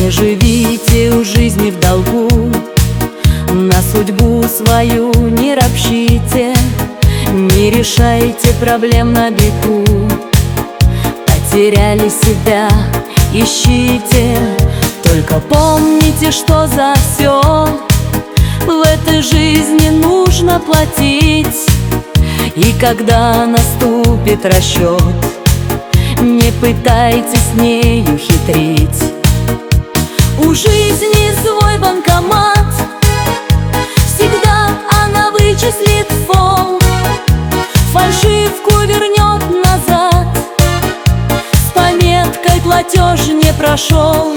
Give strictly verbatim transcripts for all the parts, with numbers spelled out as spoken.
Не живите у жизни в долгу, на судьбу свою не ропщите, не решайте проблем на бегу. Потеряли себя, ищите, только помните, что за все в этой жизни нужно платить. И когда наступит расчет, не пытайтесь с нею хитрить. У жизни свой банкомат, всегда она вычислит фол, фальшивку вернет назад, с пометкой «платеж не прошел».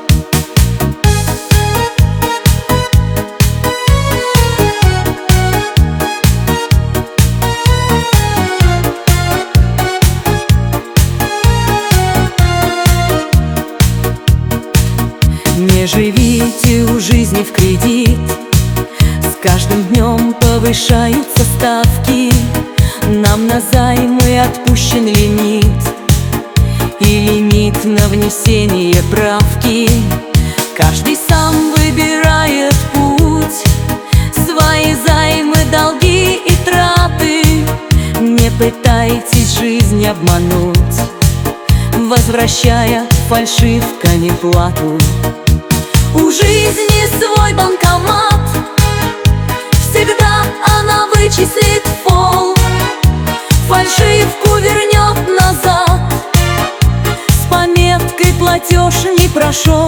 Не живите у жизни в кредит, с каждым днем повышаются ставки. Нам на займы отпущен лимит и лимит на внесение правки. Каждый сам выбирает путь, свои займы, долги и траты. Не пытайтесь жизнь обмануть, возвращая фальшивками плату. У жизни свой банкомат, всегда она вычислит фол, фальшивку вернет назад, с пометкой «платеж не прошел».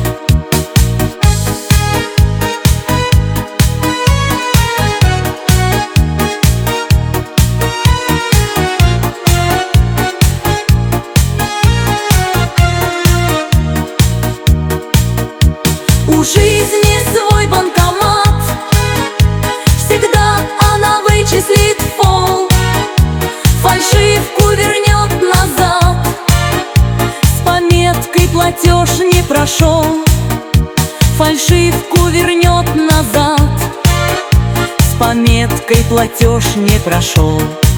У жизни свой банкомат, всегда она вычислит фол, фальшивку вернет назад, с пометкой «платеж не прошел». Фальшивку вернет назад, с пометкой «платеж не прошел».